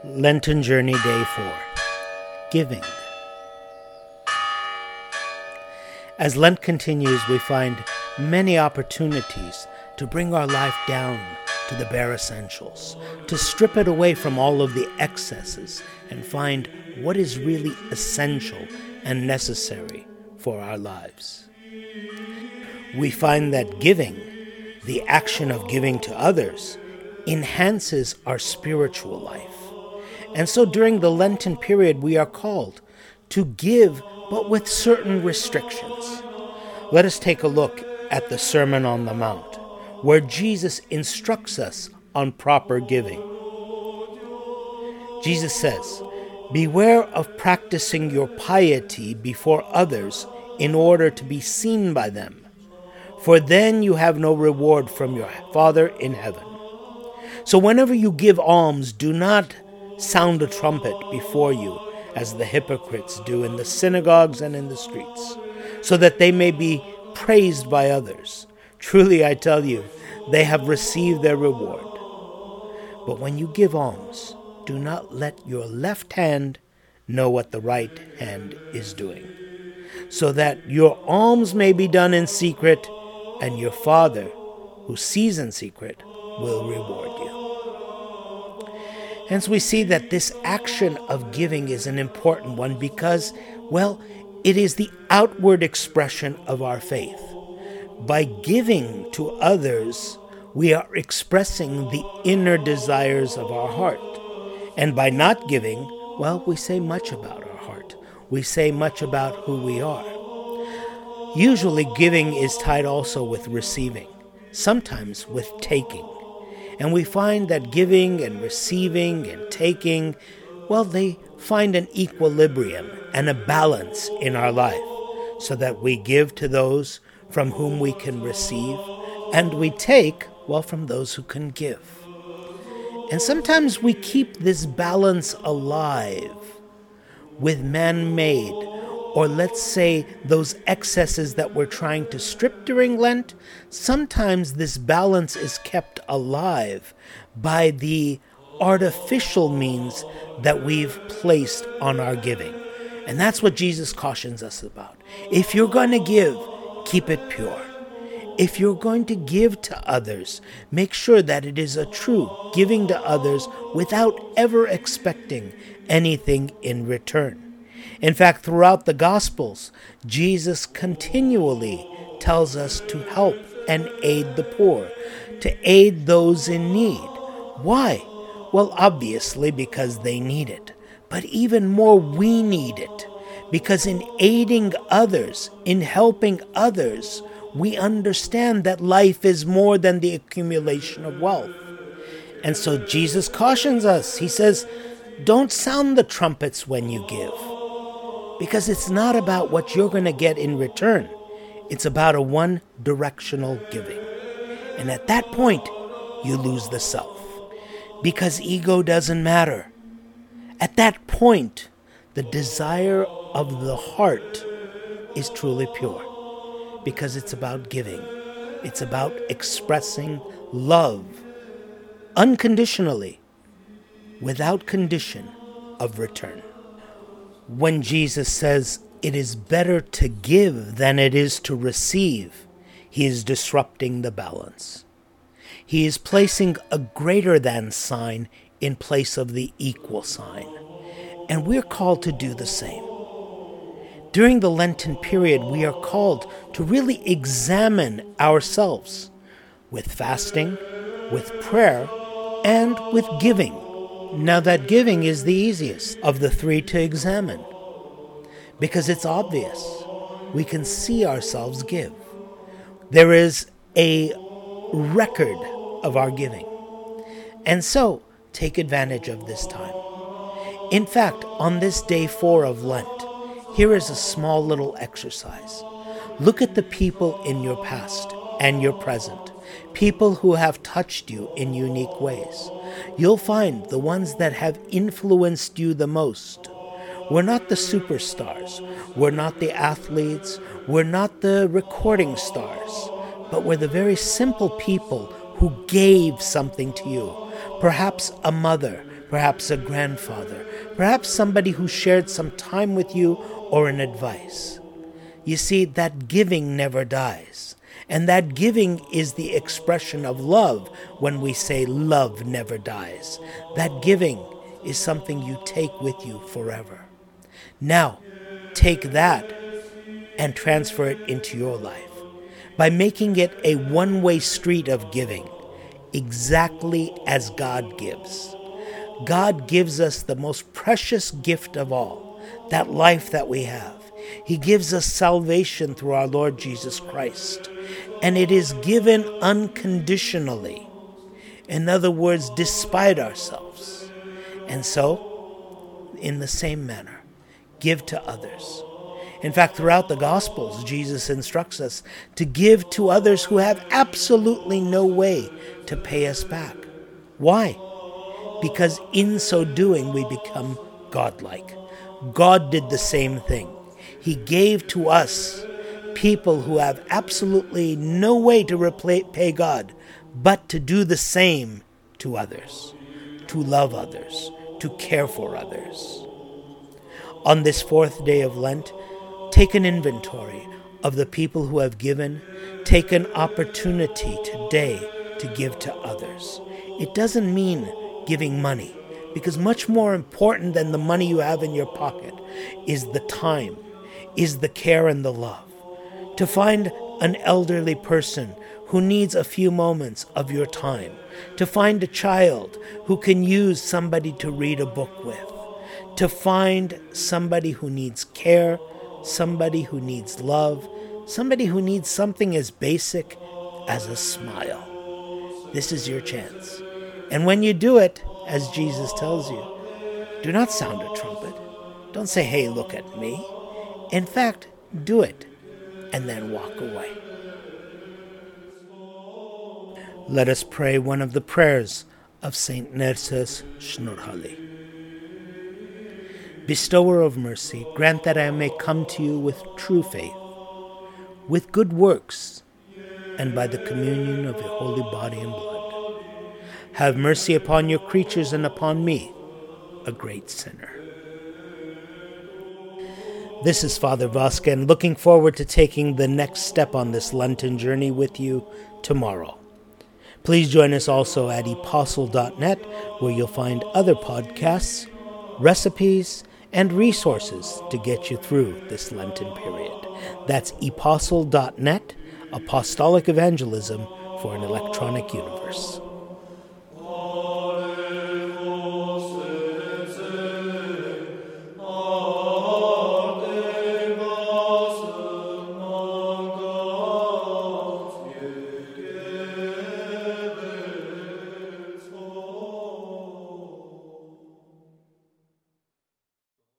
Lenten Journey Day 4. Giving. As Lent continues, we find many opportunities to bring our life down to the bare essentials, to strip it away from all of the excesses and find what is really essential and necessary for our lives. We find that giving, the action of giving to others, enhances our spiritual life. And so during the Lenten period, we are called to give, but with certain restrictions. Let us take a look at the Sermon on the Mount, where Jesus instructs us on proper giving. Jesus says, "Beware of practicing your piety before others in order to be seen by them, for then you have no reward from your Father in heaven." So whenever you give alms, do not sound a trumpet before you, as the hypocrites do in the synagogues and in the streets, so that they may be praised by others. Truly, I tell you, they have received their reward. But when you give alms, do not let your left hand know what the right hand is doing, so that your alms may be done in secret, and your Father, who sees in secret, will reward you. Hence we see that this action of giving is an important one because, it is the outward expression of our faith. By giving to others, we are expressing the inner desires of our heart. And by not giving, we say much about our heart. We say much about who we are. Usually giving is tied also with receiving, sometimes with taking. And we find that giving and receiving and taking, they find an equilibrium and a balance in our life, so that we give to those from whom we can receive, and we take, from those who can give. And sometimes we keep this balance alive with man-made, or let's say those excesses that we're trying to strip during Lent. Sometimes this balance is kept alive by the artificial means that we've placed on our giving. And that's what Jesus cautions us about. If you're going to give, keep it pure. If you're going to give to others, make sure that it is a true giving to others without ever expecting anything in return. In fact, throughout the Gospels, Jesus continually tells us to help and aid the poor, to aid those in need. Why? Obviously because they need it. But even more, we need it. Because in aiding others, in helping others, we understand that life is more than the accumulation of wealth. And so Jesus cautions us. He says, don't sound the trumpets when you give. Because it's not about what you're going to get in return. It's about a one-directional giving. And at that point, you lose the self. Because ego doesn't matter. At that point, the desire of the heart is truly pure. Because it's about giving. It's about expressing love unconditionally, without condition of return. When Jesus says it is better to give than it is to receive, he is disrupting the balance. He is placing a greater than sign in place of the equal sign. And we're called to do the same. During the Lenten period, we are called to really examine ourselves with fasting, with prayer, and with giving. Now that giving is the easiest of the three to examine, because it's obvious. We can see ourselves give. There is a record of our giving. And so, take advantage of this time. In fact, on this day 4 of Lent, here is a small little exercise. Look at the people in your past and your present, people who have touched you in unique ways. You'll find the ones that have influenced you the most. We're not the superstars. We're not the athletes. We're not the recording stars. But we're the very simple people who gave something to you. Perhaps a mother, perhaps a grandfather, perhaps somebody who shared some time with you or an advice. You see, that giving never dies. And that giving is the expression of love when we say love never dies. That giving is something you take with you forever. Now, take that and transfer it into your life by making it a one-way street of giving, exactly as God gives. God gives us the most precious gift of all, that life that we have. He gives us salvation through our Lord Jesus Christ, and it is given unconditionally. In other words, despite ourselves. And so, in the same manner, give to others. In fact, throughout the Gospels, Jesus instructs us to give to others who have absolutely no way to pay us back. Why? Because in so doing, we become godlike. God did the same thing. He gave to us people who have absolutely no way to repay God, but to do the same to others, to love others, to care for others. On this fourth day of Lent, take an inventory of the people who have given. Take an opportunity today to give to others. It doesn't mean giving money, because much more important than the money you have in your pocket is the time, is the care and the love. To find an elderly person who needs a few moments of your time. To find a child who can use somebody to read a book with. To find somebody who needs care, somebody who needs love, somebody who needs something as basic as a smile. This is your chance. And when you do it, as Jesus tells you, do not sound a trumpet. Don't say, hey, look at me. In fact, do it and then walk away. Let us pray one of the prayers of Saint Nerses Snorhali. Bestower of mercy, grant that I may come to you with true faith, with good works, and by the communion of your holy body and blood. Have mercy upon your creatures and upon me, a great sinner. This is Father Vosken, looking forward to taking the next step on this Lenten journey with you tomorrow. Please join us also at apostle.net, where you'll find other podcasts, recipes, and resources to get you through this Lenten period. That's apostle.net, Apostolic Evangelism for an Electronic Universe.